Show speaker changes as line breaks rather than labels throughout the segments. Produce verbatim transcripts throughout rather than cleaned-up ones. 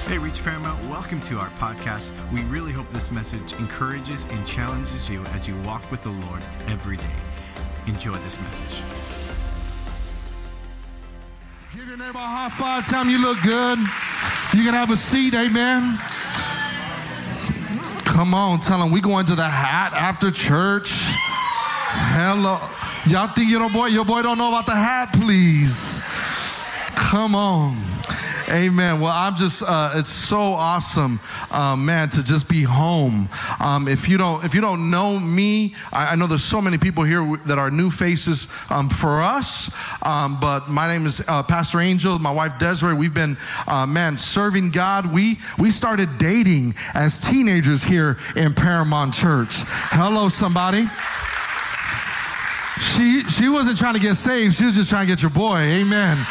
Hey, Reach Paramount, welcome to our podcast. We really hope this message encourages and challenges you as you walk with the Lord every day. Enjoy this message.
Give your neighbor a high five. Tell them you look good. You can have a seat. Amen. Come on, tell them we going to the hat after church. Hello. Y'all think your boy, your boy don't know about the hat, please. Come on. Amen. Well, I'm just, uh, it's so awesome, uh, man, to just be home. Um, if you don't, if you don't know me, I, I know there's so many people here that are new faces um, for us. Um, but my name is uh, Pastor Angel. My wife Desiree. We've been, uh, man, serving God. We we started dating as teenagers here in Paramount Church. Hello, somebody. She she wasn't trying to get saved. She was just trying to get your boy. Amen.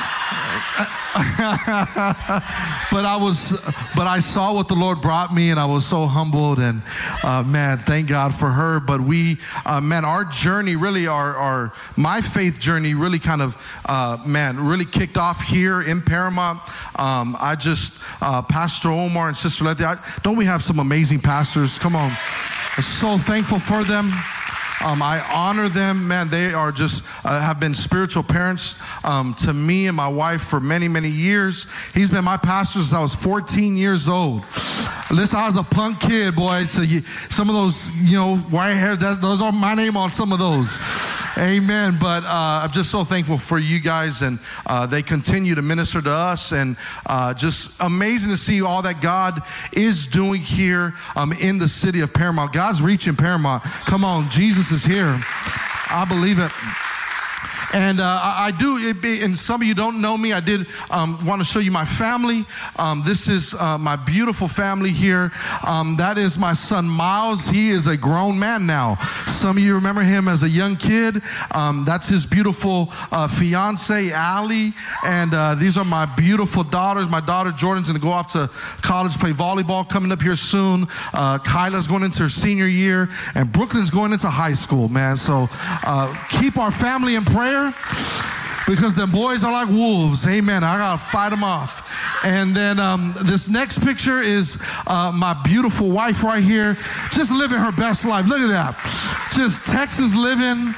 but I was, but I saw what the Lord brought me, and I was so humbled. And uh, man, thank God for her. But we, uh, man, our journey really, our, our my faith journey really kind of, uh, man, really kicked off here in Paramount. Um, I just, uh, Pastor Omar and Sister Letty, I, don't we have some amazing pastors? Come on, I'm so thankful for them. Um, I honor them, man. They are just uh, have been spiritual parents um, to me and my wife for many, many years. He's been my pastor since I was fourteen years old. Listen, I was a punk kid, boy. So you, some of those, you know, white hair, that's, those are my name on some of those. Amen. But uh, I'm just so thankful for you guys, and uh, they continue to minister to us, and uh, just amazing to see all that God is doing here um, in the city of Paramount. God's reaching Paramount. Come on, Jesus is here. I believe it. And uh, I, I do, it be, and some of you don't know me, I did um, want to show you my family. Um, this is uh, my beautiful family here. Um, that is my son, Miles. He is a grown man now. Some of you remember him as a young kid. Um, that's his beautiful uh, fiance, Allie. And uh, these are my beautiful daughters. My daughter, Jordan's going to go off to college, play volleyball coming up here soon. Uh, Kyla's going into her senior year. And Brooklyn's going into high school, man. So uh, keep our family in prayer, because them boys are like wolves. Amen. I gotta fight them off. And then um, this next picture is uh, my beautiful wife right here, just living her best life. Look at that, just Texas living.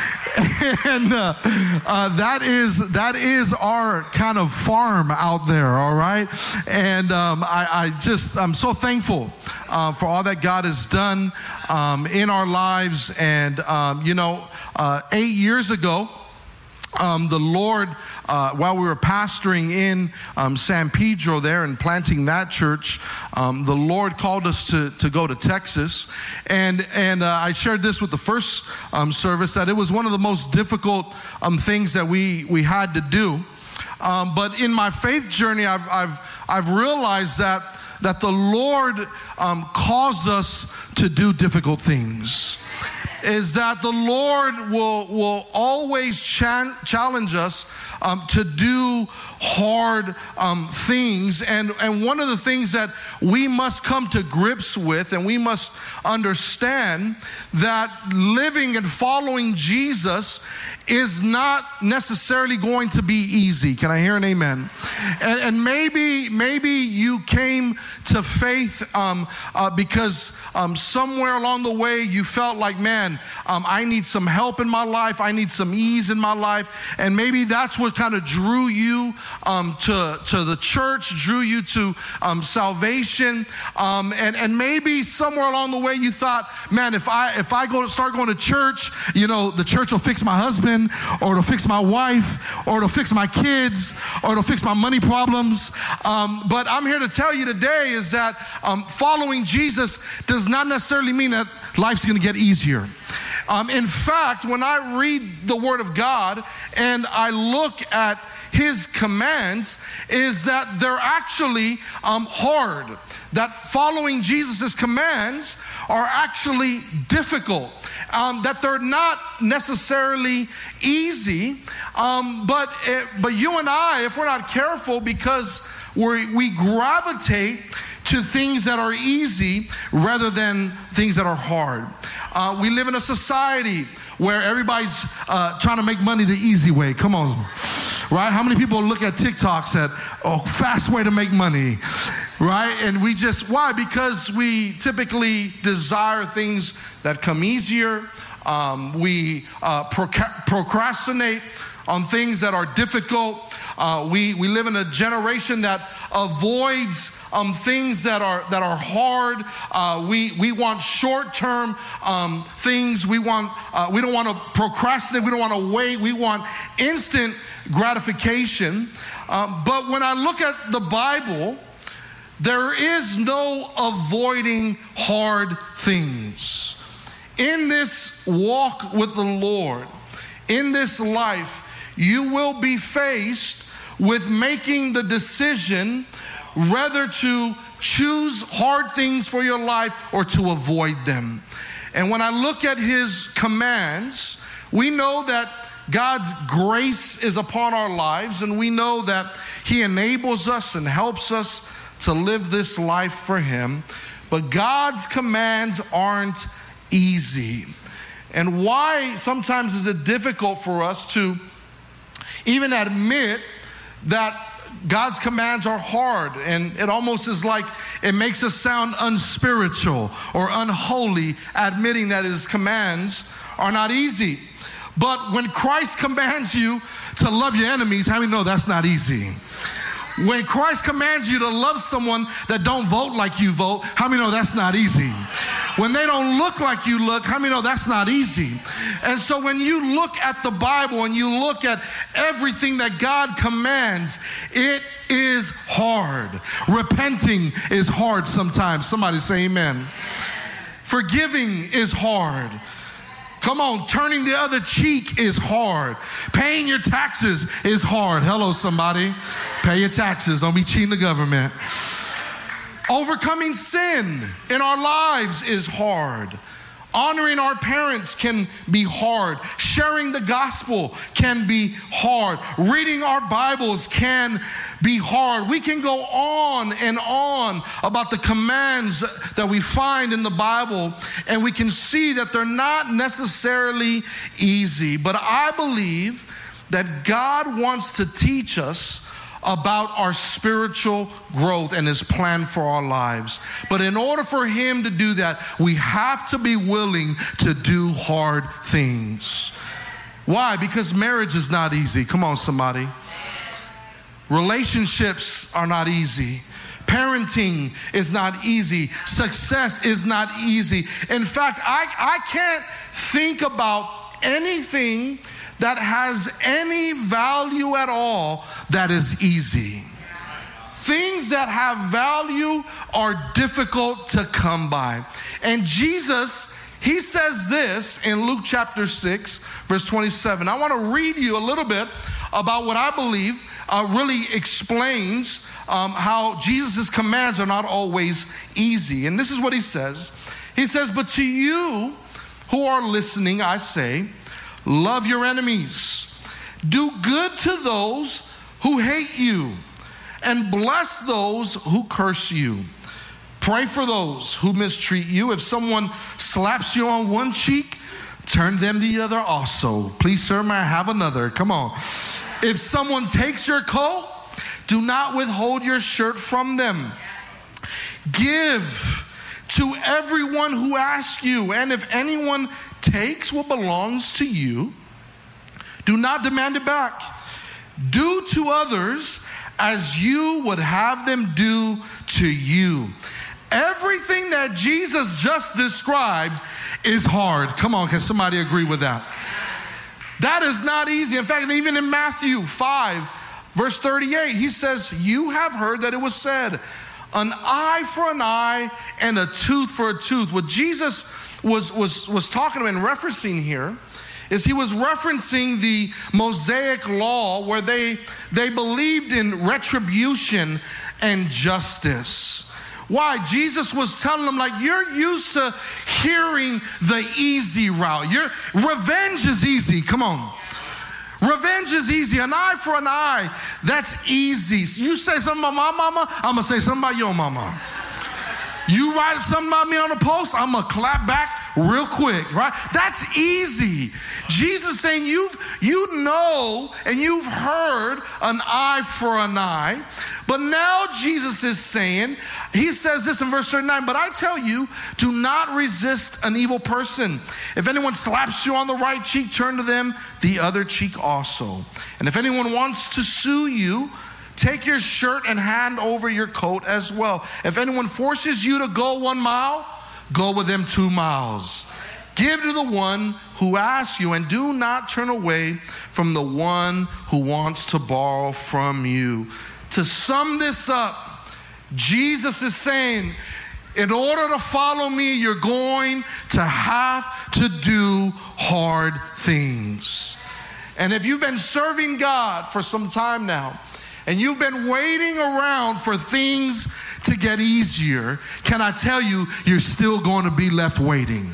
And uh, uh, that is that is our kind of farm out there, all right? And um, I, I just, I'm so thankful uh, for all that God has done um, in our lives. And, um, you know, uh, eight years ago, Um, the Lord, uh, while we were pastoring in um, San Pedro there and planting that church, um, the Lord called us to, to go to Texas. And and uh, I shared this with the first um, service, that it was one of the most difficult um, things that we, we had to do. Um, but in my faith journey, I've, I've, I've realized that, that the Lord um, calls us to do difficult things. Is that the Lord will, will always cha- challenge us um, to do hard um, things. And, and one of the things that we must come to grips with, and we must understand, that living and following Jesus is not necessarily going to be easy. Can I hear an amen? And, and maybe maybe you came to faith um, uh, because um, somewhere along the way you felt like, man, um, I need some help in my life. I need some ease in my life. And maybe that's what kind of drew you um, to, to the church, drew you to um, salvation. Um, and, and maybe somewhere along the way you thought, man, if I if I go to start going to church, you know, the church will fix my husband, or it'll fix my wife, or it'll fix my kids, or it'll fix my money problems. Um, but I'm here to tell you today is that um, following Jesus does not necessarily mean that life's going to get easier. Um, in fact, when I read the Word of God and I look at His commands, is that they're actually um, hard. That following Jesus' commands are actually difficult. Um, that they're not necessarily easy, um, but it, but you and I, if we're not careful, because we we gravitate to things that are easy rather than things that are hard. Uh, we live in a society where everybody's uh, trying to make money the easy way. Come on. Right? How many people look at TikToks at, oh, fast way to make money? right? And we just, why? Because we typically desire things that come easier. Um, we uh, proca- procrastinate on things that are difficult. Uh, we, we live in a generation that avoids um, things that are that are hard. Uh, we we want short-term um, things. We want uh, we don't want to procrastinate. We don't want to wait. We want instant gratification. Um, but when I look at the Bible, there is no avoiding hard things. In this walk with the Lord, in this life, you will be faced with making the decision whether to choose hard things for your life or to avoid them. And when I look at his commands, we know that God's grace is upon our lives, and we know that he enables us and helps us to live this life for him. But God's commands aren't easy. And why sometimes is it difficult for us to even admit that God's commands are hard? And it almost is like it makes us sound unspiritual or unholy, admitting that his commands are not easy. But when Christ commands you to love your enemies, how many know that's not easy? When Christ commands you to love someone that don't vote like you vote, how many know that's not easy? When they don't look like you look, how many know that's not easy? And so when you look at the Bible and you look at everything that God commands, it is hard. Repenting is hard sometimes. Somebody say amen. Forgiving is hard. Come on, turning the other cheek is hard. Paying your taxes is hard. Hello, somebody. Pay your taxes. Don't be cheating the government. Overcoming sin in our lives is hard. Honoring our parents can be hard. Sharing the gospel can be hard. Reading our Bibles can be hard. We can go on and on about the commands that we find in the Bible, and we can see that they're not necessarily easy. But I believe that God wants to teach us about our spiritual growth and his plan for our lives. But in order for him to do that, we have to be willing to do hard things. Why? Because marriage is not easy. Come on, somebody. Relationships are not easy. Parenting is not easy. Success is not easy. In fact, I, I can't think about anything that has any value at all that is easy. Things that have value are difficult to come by. And Jesus, he says this in Luke chapter six, verse twenty-seven. I want to read you a little bit about what I believe uh, really explains um, how Jesus' commands are not always easy. And this is what he says. He says, "But to you who are listening, I say, love your enemies. Do good to those who hate you, and bless those who curse you. Pray for those who mistreat you. If someone slaps you on one cheek, turn them the other also. Please, sir, may I have another? Come on. If someone takes your coat, do not withhold your shirt from them. Give to everyone who asks you, and if anyone takes what belongs to you, do not demand it back. Do to others as you would have them do to you." Everything that Jesus just described is hard. Come on, can somebody agree with that? That is not easy. In fact, even in Matthew five, verse thirty-eight, he says, "You have heard that it was said, an eye for an eye and a tooth for a tooth." What Jesus was, was, was talking about and referencing here is he was referencing the Mosaic law, where they, they believed in retribution and justice. Why? Jesus was telling them, like, you're used to hearing the easy route. Your revenge is easy. Come on. Revenge is easy. An eye for an eye, that's easy. So you say something about my mama, I'm going to say something about your mama. You write something about me on a post, I'm going to clap back real quick, right? That's easy. Jesus saying, you've, you know and you've heard an eye for an eye. But now Jesus is saying, he says this in verse thirty-nine, but I tell you, do not resist an evil person. If anyone slaps you on the right cheek, turn to them the other cheek also. And if anyone wants to sue you, take your shirt and hand over your coat as well. If anyone forces you to go one mile, go with them two miles. Give to the one who asks you, and do not turn away from the one who wants to borrow from you. To sum this up, Jesus is saying, in order to follow me, you're going to have to do hard things. And if you've been serving God for some time now, and you've been waiting around for things to get easier, can I tell you, you're still going to be left waiting.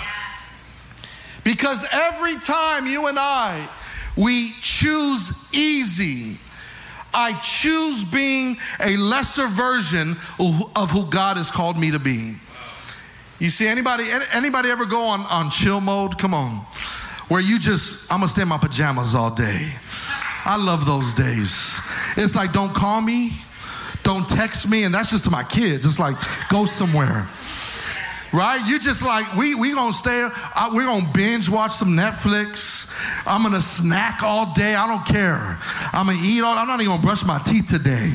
Because every time you and I, we choose easy, I choose being a lesser version of who God has called me to be. You see, anybody anybody ever go on, on chill mode? Come on. Where you just, I'm going to stay in my pajamas all day. I love those days. It's like, don't call me, don't text me, and that's just to my kids. It's like, go somewhere. Right? You just like, we we gonna stay, uh, we're gonna binge watch some Netflix. I'm gonna snack all day. I don't care. I'm gonna eat all, I'm not even gonna brush my teeth today.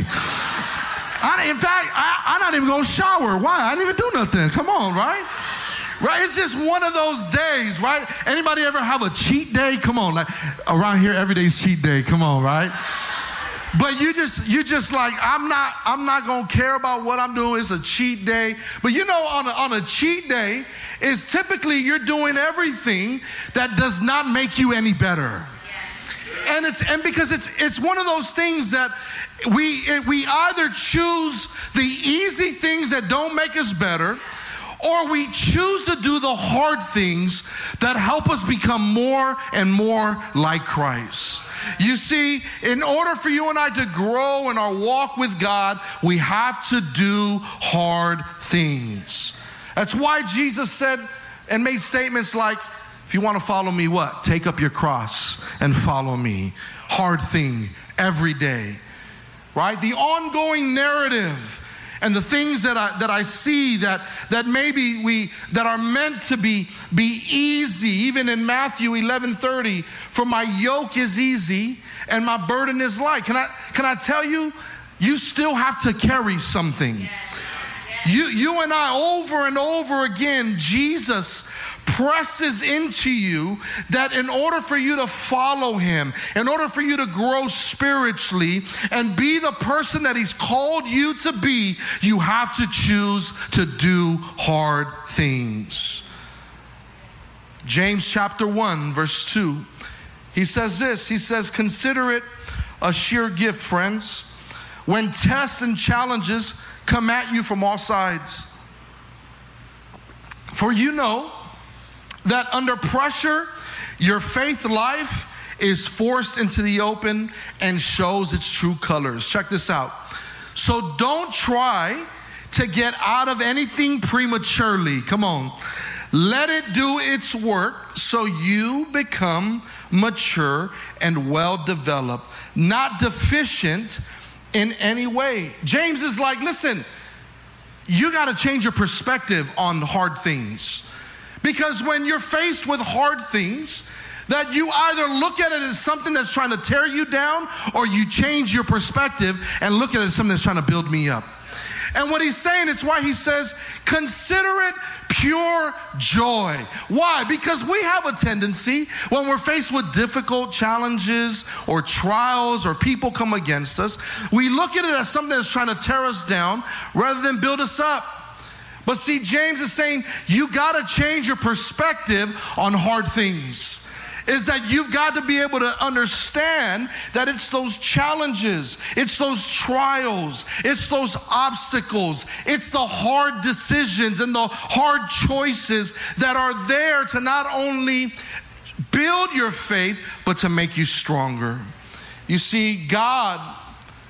I, in fact, I, I'm not even gonna shower. Why? I didn't even do nothing. Come on, right? Right? It's just one of those days, right? Anybody ever have a cheat day? Come on, like around here, every day's cheat day. Come on, right? But you just, you just like, I'm not, I'm not gonna care about what I'm doing. It's a cheat day. But you know, on a, on a cheat day, is typically you're doing everything that does not make you any better. And it's, and because it's, it's one of those things that we, it, we either choose the easy things that don't make us better, or we choose to do the hard things that help us become more and more like Christ. You see, in order for you and I to grow in our walk with God, we have to do hard things. That's why Jesus said and made statements like, if you want to follow me, what? Take up your cross and follow me. Hard thing every day, right? The ongoing narrative and the things that I that I see that that maybe we that are meant to be be easy, even in Matthew eleven thirty, for my yoke is easy and my burden is light. Can I can I tell you, you still have to carry something. Yes. Yes. You you and I, over and over again, Jesus presses into you that in order for you to follow him, in order for you to grow spiritually and be the person that he's called you to be, you have to choose to do hard things. James chapter one, verse two, he says this, he says, consider it a sheer gift, friends, when tests and challenges come at you from all sides. For you know that under pressure, your faith life is forced into the open and shows its true colors. Check this out. So don't try to get out of anything prematurely. Come on. Let it do its work so you become mature and well-developed, not deficient in any way. James is like, listen, you got to change your perspective on hard things. Because when you're faced with hard things, that you either look at it as something that's trying to tear you down, or you change your perspective and look at it as something that's trying to build me up. And what he's saying, it's why he says, consider it pure joy. Why? Because we have a tendency when we're faced with difficult challenges or trials or people come against us, we look at it as something that's trying to tear us down rather than build us up. But see, James is saying you got to change your perspective on hard things. Is that you've got to be able to understand that it's those challenges, it's those trials, it's those obstacles, it's the hard decisions and the hard choices that are there to not only build your faith, but to make you stronger. You see, God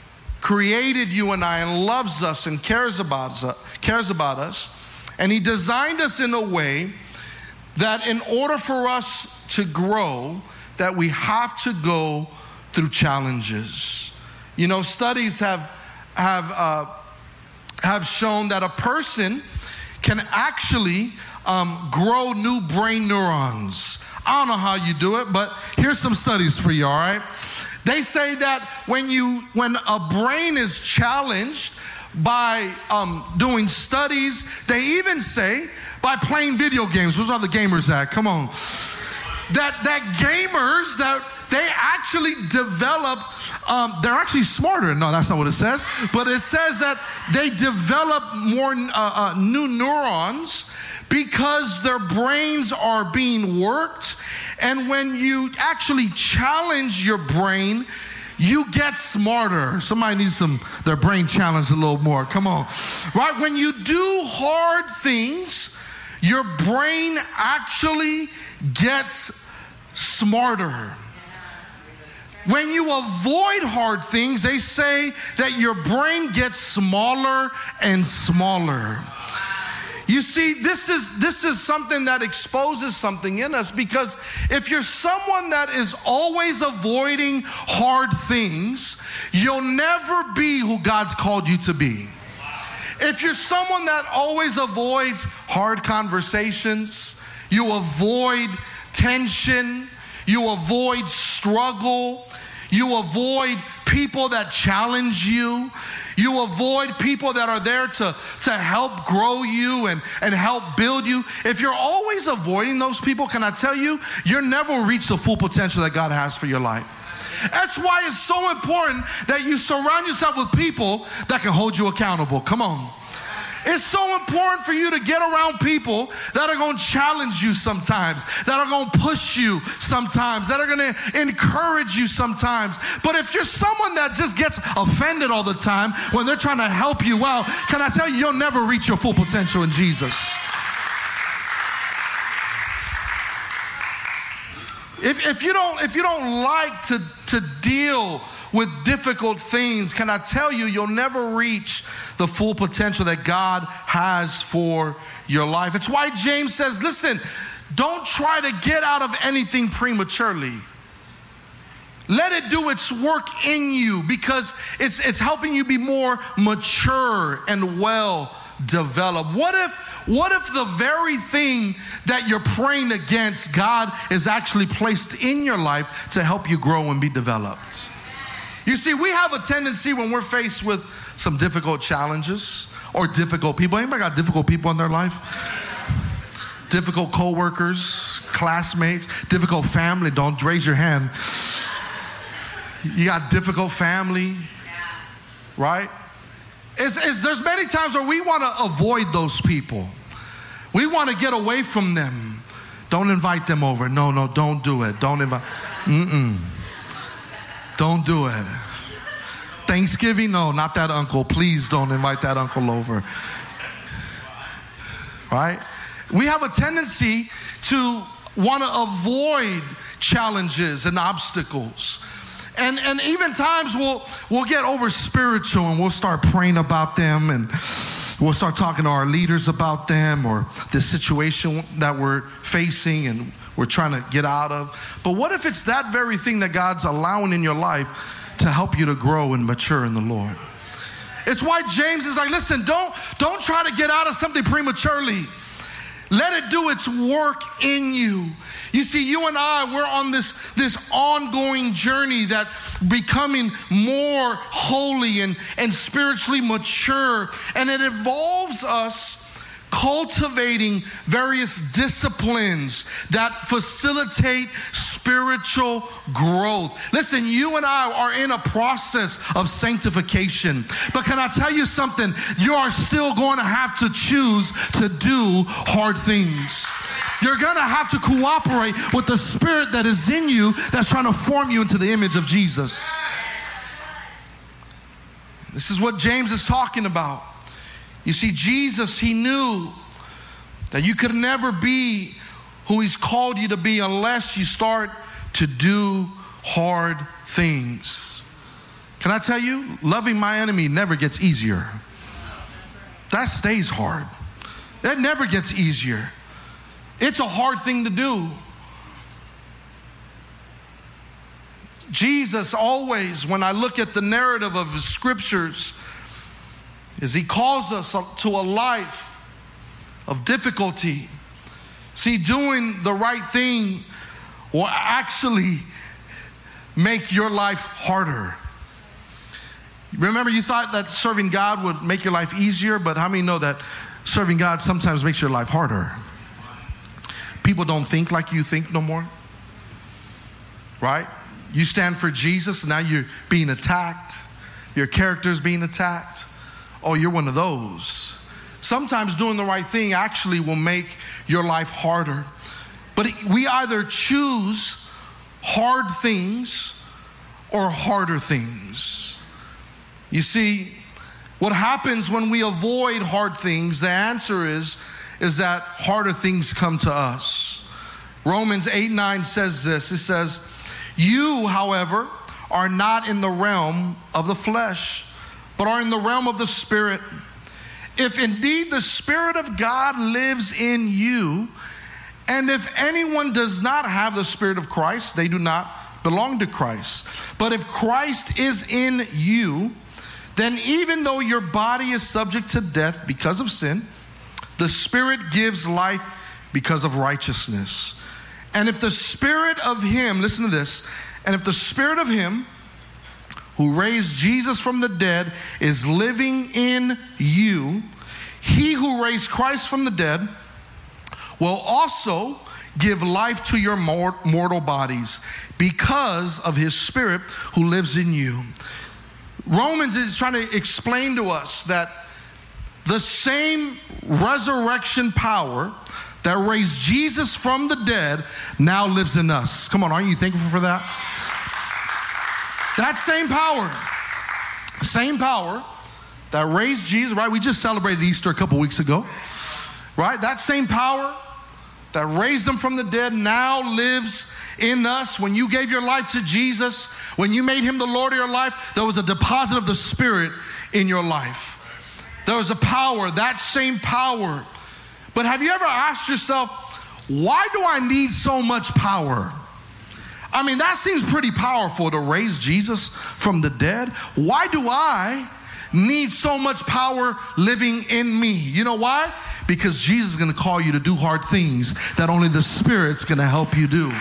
created you and I and loves us and cares about us, cares about us. And he designed us in a way that in order for us to grow, that we have to go through challenges. You know, studies have have uh, have shown that a person can actually um, grow new brain neurons. I don't know how you do it, but here's some studies for you, all right? They say that when you when a brain is challenged by um, doing studies, they even say by playing video games. Where's all the gamers at? Come on. That that gamers, that they actually develop, um, they're actually smarter. No, that's not what it says. But it says that they develop more uh, uh, new neurons because their brains are being worked. And when you actually challenge your brain, you get smarter. Somebody needs some their brain challenged a little more. Come on. Right? When you do hard things, your brain actually gets smarter. When you avoid hard things, they say that your brain gets smaller and smaller. You see, this is this is something that exposes something in us, because if you're someone that is always avoiding hard things, you'll never be who God's called you to be. If you're someone that always avoids hard conversations, you avoid tension, you avoid struggle, you avoid people that challenge you, you avoid people that are there to, to help grow you and, and help build you. If you're always avoiding those people, can I tell you, you'll never reach the full potential that God has for your life. That's why it's so important that you surround yourself with people that can hold you accountable. Come on. It's so important for you to get around people that are going to challenge you sometimes, that are going to push you sometimes, that are going to encourage you sometimes. But if you're someone that just gets offended all the time when they're trying to help you out, can I tell you, you'll never reach your full potential in Jesus. If, if you don't, if you don't like to, to deal with difficult things, can I tell you, you'll never reach the full potential that God has for your life. It's why James says, listen, don't try to get out of anything prematurely. Let it do its work in you, because it's, it's helping you be more mature and well developed. What if, what if the very thing that you're praying against, God is actually placed in your life to help you grow and be developed? You see, we have a tendency when we're faced with some difficult challenges or difficult people. Anybody got difficult people in their life? Difficult co-workers, classmates, difficult family. Don't raise your hand. You got difficult family, right? It's, it's, there's many times where we want to avoid those people. We want to get away from them. Don't invite them over. No, no, don't do it. Don't invite. Mm-mm. Don't do it. Thanksgiving? No, not that uncle. Please don't invite that uncle over. Right? We have a tendency to want to avoid challenges and obstacles. And and even times we'll we'll get over spiritual and we'll start praying about them, and we'll start talking to our leaders about them or the situation that we're facing and we're trying to get out of. But what if it's that very thing that God's allowing in your life to help you to grow and mature in the Lord? It's why James is like, listen, don't, don't try to get out of something prematurely. Let it do its work in you. You see, you and I, we're on this, this ongoing journey that becoming more holy and, and spiritually mature. And it involves us cultivating various disciplines that facilitate spiritual growth. Listen, you and I are in a process of sanctification. But can I tell you something? You are still going to have to choose to do hard things. You're going to have to cooperate with the spirit that is in you that's trying to form you into the image of Jesus. This is what James is talking about. You see, Jesus, he knew that you could never be who he's called you to be unless you start to do hard things. Can I tell you, loving my enemy never gets easier. That stays hard. That never gets easier. It's a hard thing to do. Jesus always, when I look at the narrative of his scriptures, is he calls us to a life of difficulty. See, doing the right thing will actually make your life harder. Remember, you thought that serving God would make your life easier, but how many know that serving God sometimes makes your life harder? People don't think like you think no more, right? You stand for Jesus, and now you're being attacked. Your character's being attacked. Oh, you're one of those. Sometimes doing the right thing actually will make your life harder. But we either choose hard things or harder things. You see, what happens when we avoid hard things, the answer is, is that harder things come to us. Romans eight nine says this. It says, you, however, are not in the realm of the flesh, but are in the realm of the Spirit. If indeed the Spirit of God lives in you, and if anyone does not have the Spirit of Christ, they do not belong to Christ. But if Christ is in you, then even though your body is subject to death because of sin, the Spirit gives life because of righteousness. And if the Spirit of him, listen to this, and if the Spirit of him who raised Jesus from the dead is living in you, he who raised Christ from the dead will also give life to your mortal bodies because of his Spirit who lives in you. Romans is trying to explain to us that the same resurrection power that raised Jesus from the dead now lives in us. Come on, aren't you thankful for that? That same power, same power that raised Jesus, right? We just celebrated Easter a couple weeks ago, right? That same power that raised him from the dead now lives in us. When you gave your life to Jesus, when you made him the Lord of your life, there was a deposit of the Spirit in your life. There was a power, that same power. But have you ever asked yourself, why do I need so much power? I mean, that seems pretty powerful to raise Jesus from the dead. Why do I need so much power living in me? You know why? Because Jesus is going to call you to do hard things that only the Spirit's going to help you do.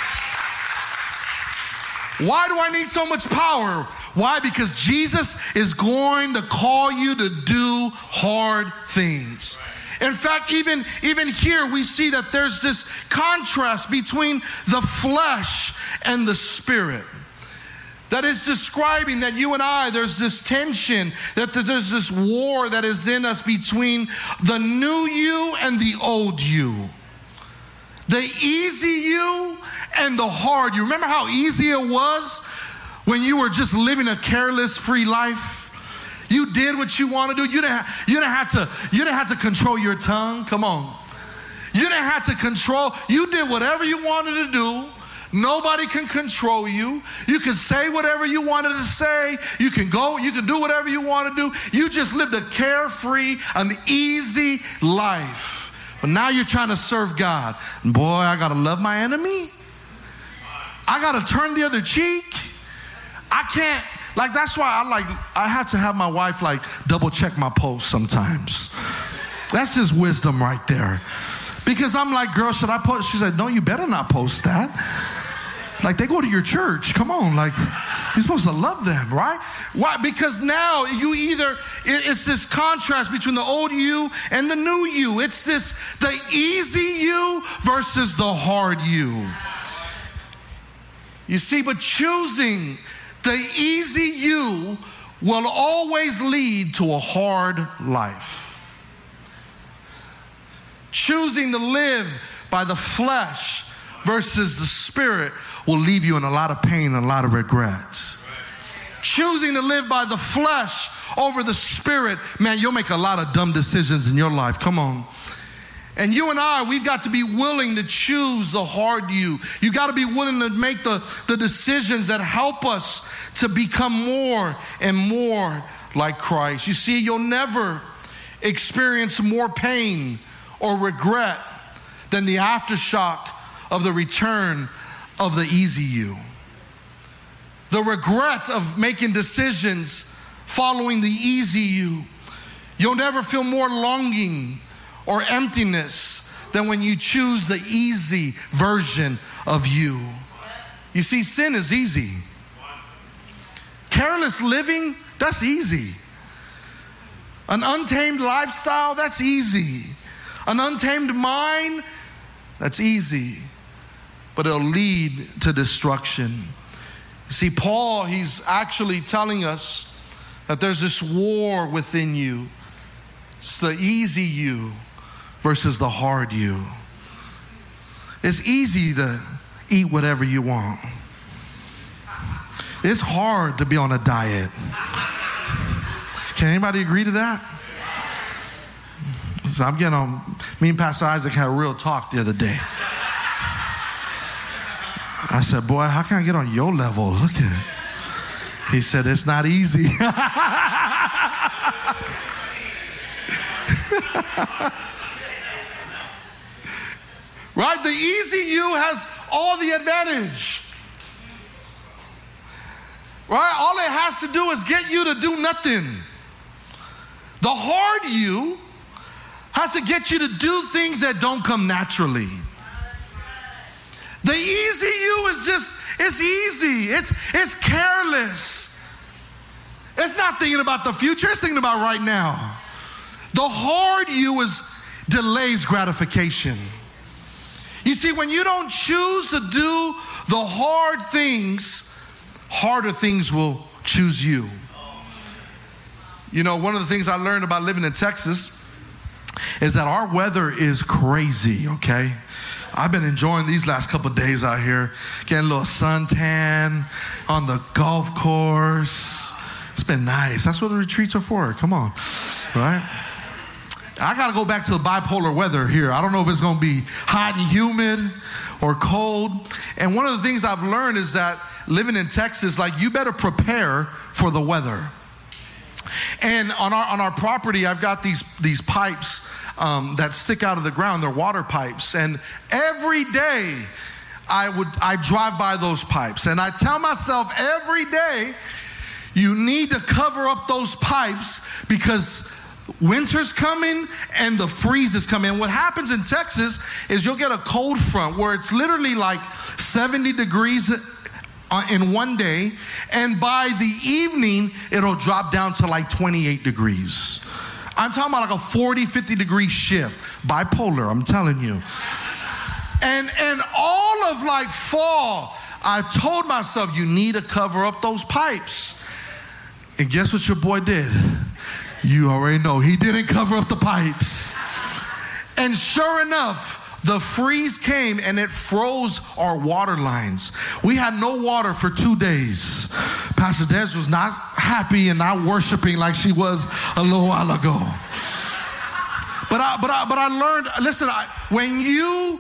Why do I need so much power? Why? Because Jesus is going to call you to do hard things. In fact, even, even here we see that there's this contrast between the flesh and the Spirit. That is describing that you and I, there's this tension, that there's this war that is in us between the new you and the old you. The easy you and the hard you. Remember how easy it was when you were just living a careless, free life? You did what you want to do. You didn't have, you didn't have to, you didn't have to control your tongue. Come on. You didn't have to control. You did whatever you wanted to do. Nobody can control you. You can say whatever you wanted to say. You can go, you can do whatever you want to do. You just lived a carefree, an easy life. But now you're trying to serve God. And boy, I got to love my enemy. I got to turn the other cheek. I can't, like, that's why I like, I had to have my wife like double check my posts sometimes. That's just wisdom right there. Because I'm like, girl, should I post? She said, no, you better not post that. Like, they go to your church. Come on, like, you're supposed to love them, right? Why? Because now you either, it's this contrast between the old you and the new you. It's this, the easy you versus the hard you. You see, but choosing the easy you will always lead to a hard life. Choosing to live by the flesh versus the Spirit will leave you in a lot of pain and a lot of regrets. Choosing to live by the flesh over the Spirit, man, you'll make a lot of dumb decisions in your life. Come on. And you and I, we've got to be willing to choose the hard you. You got to be willing to make the, the decisions that help us to become more and more like Christ. You see, you'll never experience more pain or regret than the aftershock of the return of the easy you. The regret of making decisions following the easy you. You'll never feel more longing or emptiness than when you choose the easy version of you. You see, sin is easy. Careless living, that's easy. An untamed lifestyle, that's easy. An untamed mind, that's easy. But it'll lead to destruction. You see, Paul, he's actually telling us that there's this war within you. It's the easy you versus the hard you. It's easy to eat whatever you want. It's hard to be on a diet. Can anybody agree to that? So I'm getting on, me and Pastor Isaac had a real talk the other day. I said, boy, how can I get on your level? Look at it. He said, it's not easy. Right? The easy you has all the advantage. Right? All it has to do is get you to do nothing. The hard you has to get you to do things that don't come naturally. The easy you is just, it's easy. It's, it's careless. It's not thinking about the future. It's thinking about right now. The hard you is delays gratification. You see, when you don't choose to do the hard things, harder things will choose you. You know, one of the things I learned about living in Texas is that our weather is crazy, okay? I've been enjoying these last couple of days out here, getting a little suntan on the golf course. It's been nice. That's what the retreats are for. Come on, right? I got to go back to the bipolar weather here. I don't know if it's going to be hot and humid or cold. And one of the things I've learned is that living in Texas, like, you better prepare for the weather. And on our on our property, I've got these these pipes um, that stick out of the ground. They're water pipes. And every day I would I drive by those pipes. And I tell myself every day, you need to cover up those pipes because winter's coming and the freeze is coming. And what happens in Texas is you'll get a cold front where it's literally like seventy degrees in one day, and by the evening it'll drop down to like twenty-eight degrees. I'm talking about like a forty, fifty degree shift. Bipolar, I'm telling you. And and all of like fall, I told myself, you need to cover up those pipes. And guess what your boy did? You already know, he didn't cover up the pipes. And sure enough, the freeze came and it froze our water lines. We had no water for two days. Pastor Des was not happy and not worshiping like she was a little while ago. But I, but I, but I learned, listen, I, when you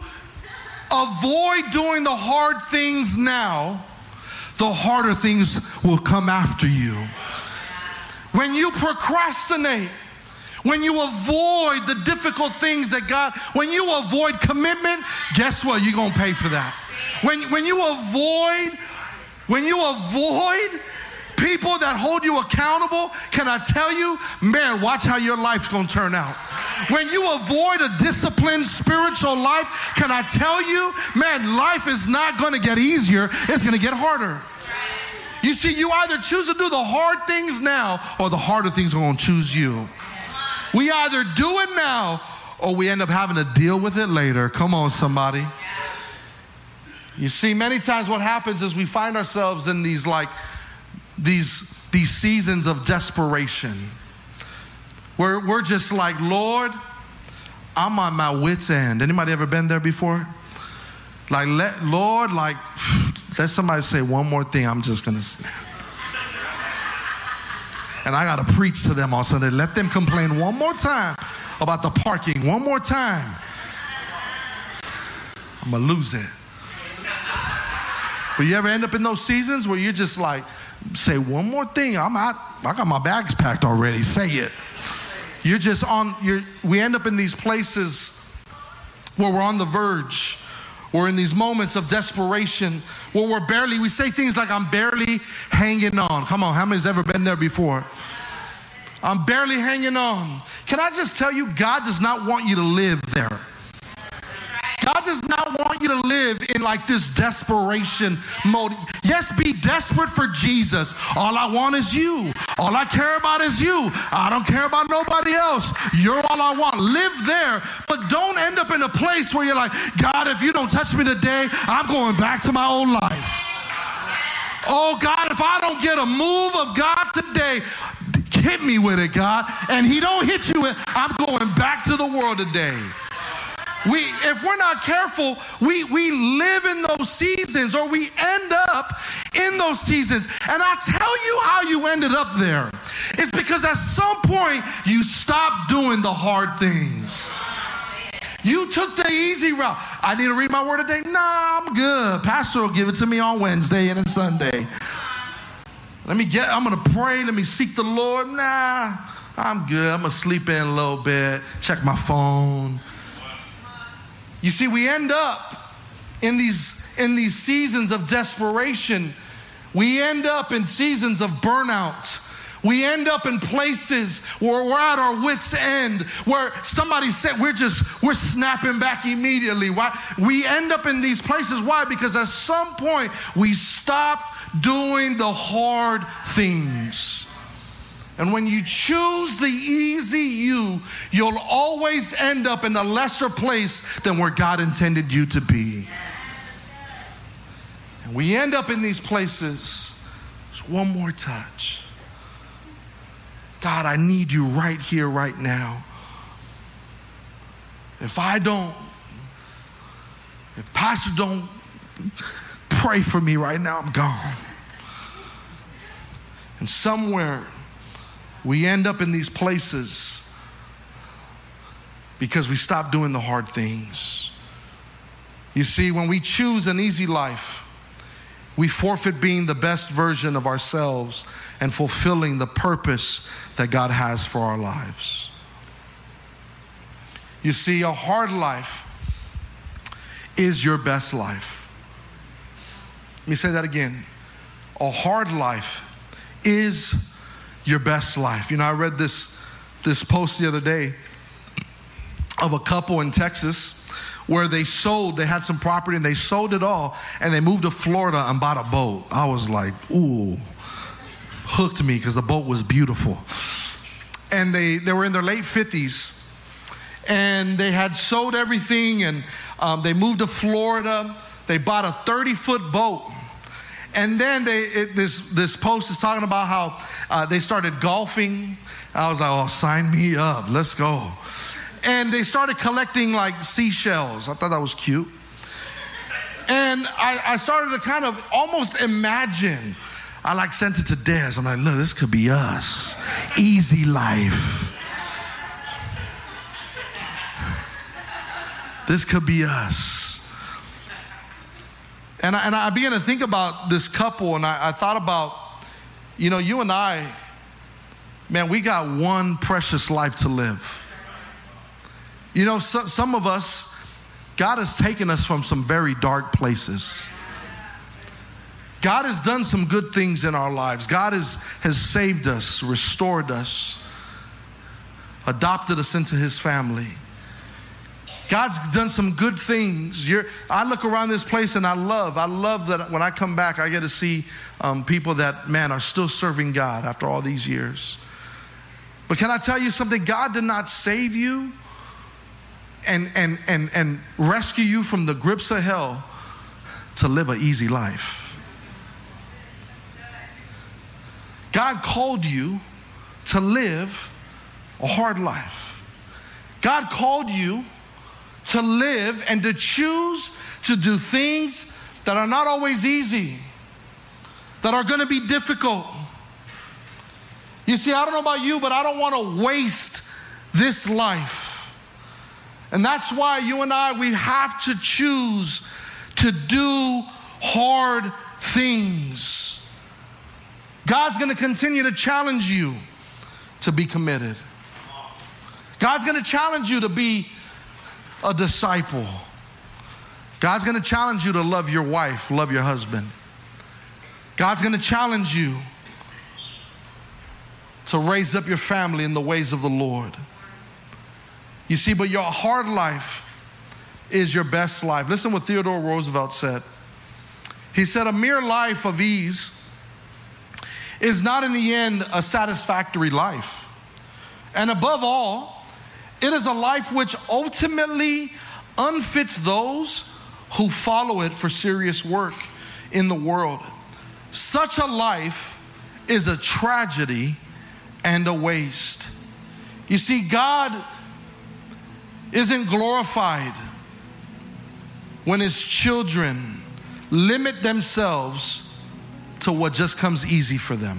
avoid doing the hard things now, the harder things will come after you. When you procrastinate, when you avoid the difficult things that God, when you avoid commitment, guess what? You're going to pay for that. When, when you avoid, when you avoid people that hold you accountable, can I tell you, man, watch how your life's going to turn out. When you avoid a disciplined spiritual life, can I tell you, man, life is not going to get easier. It's going to get harder. You see, you either choose to do the hard things now or the harder things are going to choose you. We either do it now or we end up having to deal with it later. Come on, somebody. You see, many times what happens is we find ourselves in these like these these seasons of desperation where we're just like, Lord, I'm on my wit's end. Anybody ever been there before? Like, let Lord, like, let somebody say one more thing, I'm just gonna snap. And I got to preach to them on Sunday. Let them complain one more time about the parking, one more time. I'm going to lose it. But you ever end up in those seasons where you're just like, say one more thing, I'm out. I got my bags packed already. Say it. You're just on, you're, we end up in these places where we're on the verge. We're in these moments of desperation where we're barely, we say things like, I'm barely hanging on. Come on, how many's ever been there before? I'm barely hanging on. Can I just tell you, God does not want you to live there. God does not want you to live in like this desperation mode. Yes, be desperate for Jesus. All I want is you. All I care about is you. I don't care about nobody else. You're all I want. Live there, but don't end up in a place where you're like, God, if you don't touch me today, I'm going back to my old life. Oh, God, if I don't get a move of God today, hit me with it, God. And he don't hit you with, I'm going back to the world today. We, if we're not careful, we, we live in those seasons, or we end up in those seasons. And I'll tell you how you ended up there. It's because at some point, you stopped doing the hard things. You took the easy route. I need to read my word today? Nah, I'm good. Pastor will give it to me on Wednesday and on Sunday. Let me get, I'm going to pray. Let me seek the Lord. Nah, I'm good. I'm going to sleep in a little bit, check my phone. You see, we end up in these, in these seasons of desperation. We end up in seasons of burnout. We end up in places where we're at our wits' end, where somebody said we're just, we're snapping back immediately. Why? We end up in these places. Why? Because at some point we stop doing the hard things. And when you choose the easy you, you'll always end up in a lesser place than where God intended you to be. And we end up in these places. Just one more touch. God, I need you right here, right now. If I don't, if Pastor don't pray for me right now, I'm gone. And somewhere we end up in these places because we stop doing the hard things. You see, when we choose an easy life, we forfeit being the best version of ourselves and fulfilling the purpose that God has for our lives. You see, a hard life is your best life. Let me say that again. A hard life is your best life. You know, I read this, this post the other day of a couple in Texas where they sold, they had some property and they sold it all and they moved to Florida and bought a boat. I was like, ooh, hooked me because the boat was beautiful. And they, they were in their late fifties and they had sold everything and um, they moved to Florida. They bought a thirty-foot boat. And then they, it, this, this post is talking about how uh, they started golfing. I was like, oh, sign me up. Let's go. And they started collecting like seashells. I thought that was cute. And I, I started to kind of almost imagine. I like sent it to Des. I'm like, look, this could be us. Easy life. This could be us. And I, and I began to think about this couple, and I, I thought about, you know, you and I, man, we got one precious life to live. You know, so, some of us, God has taken us from some very dark places. God has done some good things in our lives. God has, has saved us, restored us, adopted us into his family. God's done some good things. You're, I look around this place and I love, I love that when I come back, I get to see um, people that, man, are still serving God after all these years. But can I tell you something? God did not save you and, and, and, and rescue you from the grips of hell to live an easy life. God called you to live a hard life. God called you to live and to choose to do things that are not always easy, that are going to be difficult. You see, I don't know about you, but I don't want to waste this life. And that's why you and I, we have to choose to do hard things. God's going to continue to challenge you to be committed. God's going to challenge you to be a disciple. God's going to challenge you to love your wife, love your husband. God's going to challenge you to raise up your family in the ways of the Lord. You see, but your hard life is your best life. Listen what Theodore Roosevelt said. He said, a mere life of ease is not in the end a satisfactory life. And above all, it is a life which ultimately unfits those who follow it for serious work in the world. Such a life is a tragedy and a waste. You see, God isn't glorified when his children limit themselves to what just comes easy for them.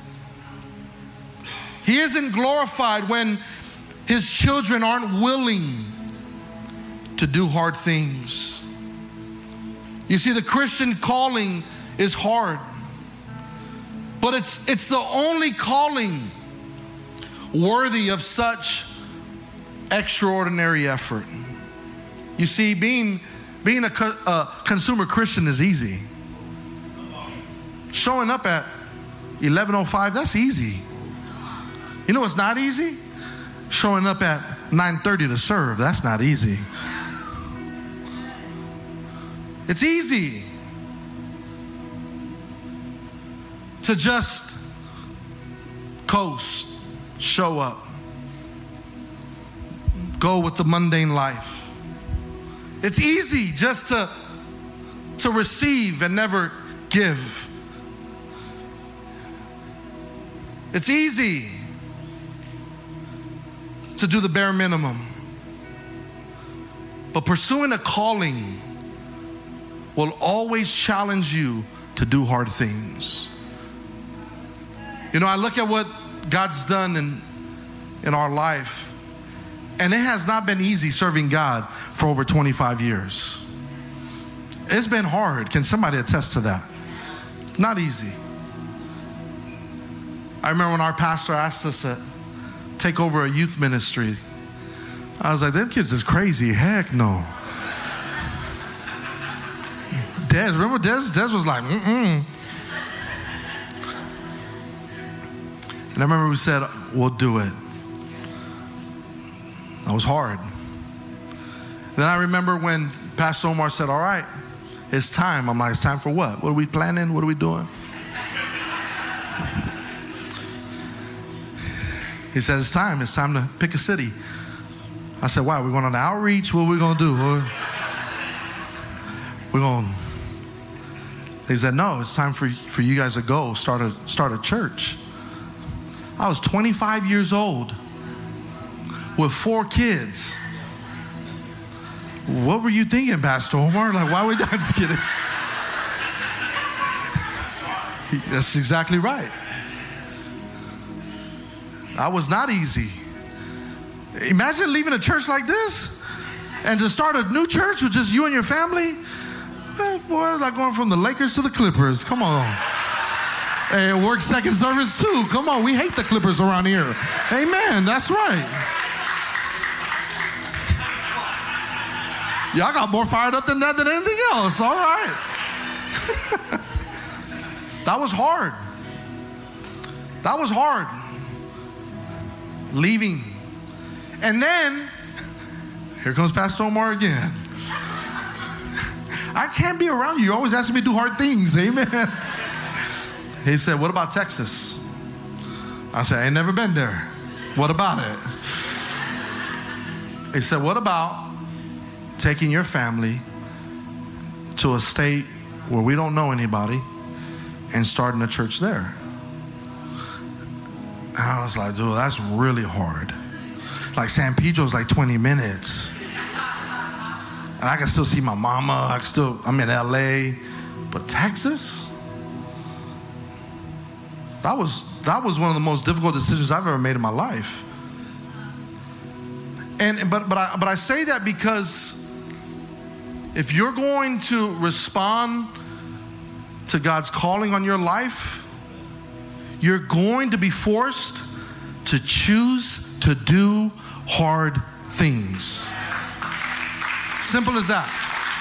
He isn't glorified when his children aren't willing to do hard things. You see, the Christian calling is hard, but it's it's the only calling worthy of such extraordinary effort. You see, being being a, co- a consumer Christian is easy. Showing up at eleven oh five, that's easy. You know what's not easy? Showing up at nine thirty to serve, that's not easy. It's easy to just coast, show up, go with the mundane life. It's easy just to, to receive and never give. It's easy to do the bare minimum. But pursuing a calling will always challenge you to do hard things. You know, I look at what God's done in, in our life, and it has not been easy serving God for over twenty-five years. It's been hard. Can somebody attest to that? Not easy. I remember when our pastor asked us to take over a youth ministry. I was like, them kids is crazy. Heck no. Des, remember Des? Des was like, mm-mm. And I remember we said, we'll do it. That was hard. Then I remember when Pastor Omar said, all right, it's time. I'm like, it's time for what? What are we planning? What are we doing? He said, it's time. It's time to pick a city. I said, wow, we're going on an outreach? What are we going to do? We're going. He said, no, it's time for, for you guys to go start a, start a church. I was twenty-five years old with four kids. What were you thinking, Pastor Omar? Like, why would I just kidding? That's exactly right. That was not easy. Imagine leaving a church like this and to start a new church with just you and your family. Hey, boy, it's like going from the Lakers to the Clippers. Come on. Hey, it works second service too. Come on, we hate the Clippers around here. Amen, that's right. Y'all got more fired up than that than anything else. All right. That was hard. That was hard. Leaving. And then, here comes Pastor Omar again. I can't be around you. You're always asking me to do hard things. Amen. He said, what about Texas? I said, I ain't never been there. What about it? He said, what about taking your family to a state where we don't know anybody and starting a church there? I was like, dude, that's really hard. Like San Pedro's like twenty minutes. And I can still see my mama. I can still, I'm in L A. But Texas? That was, that was one of the most difficult decisions I've ever made in my life. And but but I but I say that because if you're going to respond to God's calling on your life, you're going to be forced to choose to do hard things. Simple as that.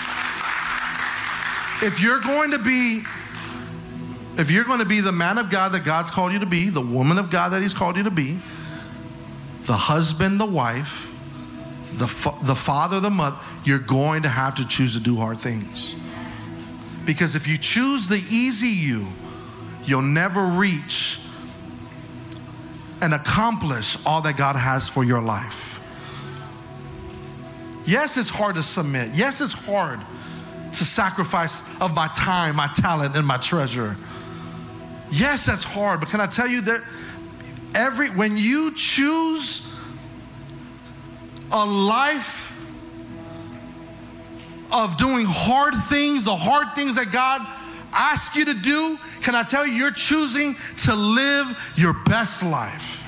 If you're going to be if you're going to be the man of God that God's called you to be, the woman of God that He's called you to be, the husband, the wife, the fa- the father, the mother, you're going to have to choose to do hard things. Because if you choose the easy you, you'll never reach and accomplish all that God has for your life. Yes, it's hard to submit. Yes, it's hard to sacrifice of my time, my talent, and my treasure. Yes, that's hard. But can I tell you that every when you choose a life of doing hard things, the hard things that God asks you to do, can I tell you, you're choosing to live your best life.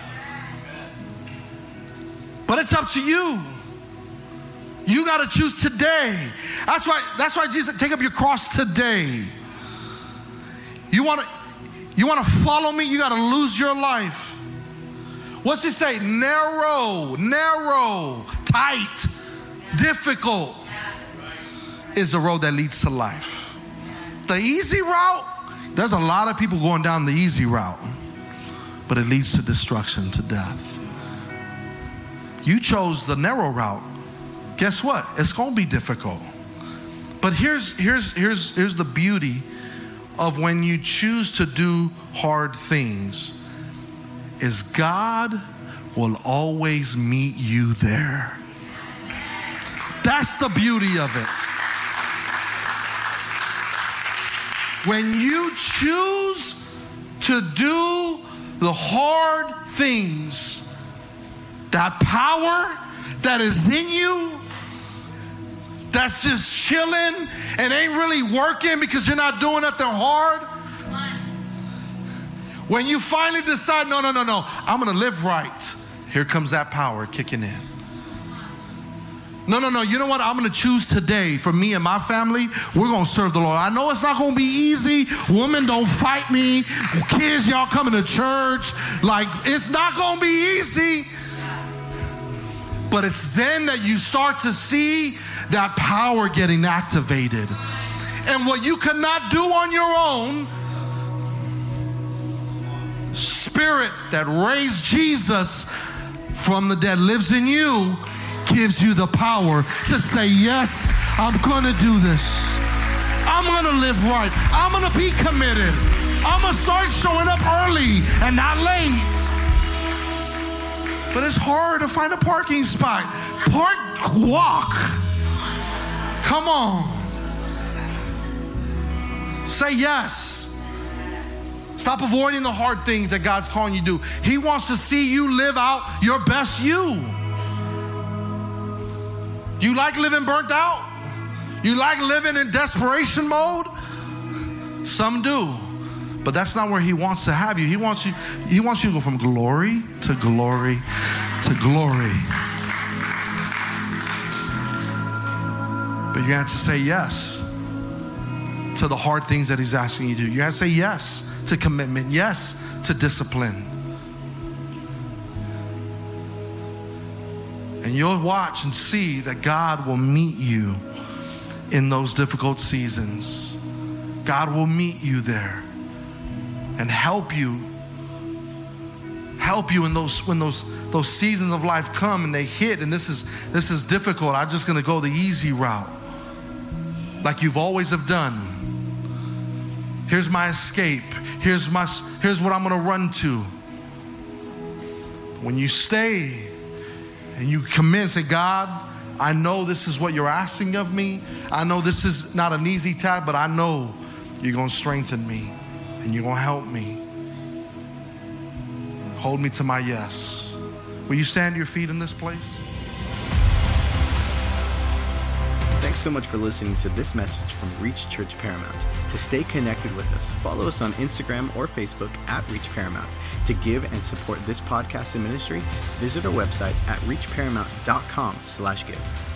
But it's up to you. You got to choose today. That's why, that's why Jesus said, take up your cross today. You want to you want to follow me, you got to lose your life. What's he say? Narrow, narrow, tight, difficult is the road that leads to life. The easy route, there's a lot of people going down the easy route, but it leads to destruction, to death. You chose the narrow route. Guess what? It's going to be difficult. But here's here's here's here's the beauty of when you choose to do hard things is God will always meet you there. That's the beauty of it. When you choose to do the hard things, that power that is in you, that's just chilling and ain't really working because you're not doing nothing hard. When you finally decide, no, no, no, no, I'm going to live right, here comes that power kicking in. No, no, no, you know what? I'm going to choose today for me and my family, we're going to serve the Lord. I know it's not going to be easy. Women, don't fight me. Kids, y'all coming to church. Like, it's not going to be easy. But it's then that you start to see that power getting activated. And what you cannot do on your own, Spirit that raised Jesus from the dead lives in you, gives you the power to say, yes, I'm going to do this. I'm going to live right. I'm going to be committed. I'm going to start showing up early and not late. But it's hard to find a parking spot. Park, walk. Come on. Say yes. Stop avoiding the hard things that God's calling you to do. He wants to see you live out your best you. You like living burnt out? You like living in desperation mode? Some do. But that's not where he wants to have you. He wants you, he wants you to go from glory to glory to glory. But you have to say yes to the hard things that he's asking you to do. You have to say yes to commitment, yes to discipline. And you'll watch and see that God will meet you in those difficult seasons. God will meet you there and help you, help you in those when those those seasons of life come and they hit, and this is this is difficult. I'm just going to go the easy route, like you've always have done. Here's my escape. Here's my here's what I'm going to run to. When you stay and you commit and say, God, I know this is what you're asking of me. I know this is not an easy task, but I know you're going to strengthen me and you're going to help me. Hold me to my yes. Will you stand to your feet in this place?
Thanks so much for listening to this message from Reach Church Paramount. To stay connected with us, follow us on Instagram or Facebook at Reach Paramount. To give and support this podcast and ministry, visit our website at reach paramount dot com slash give.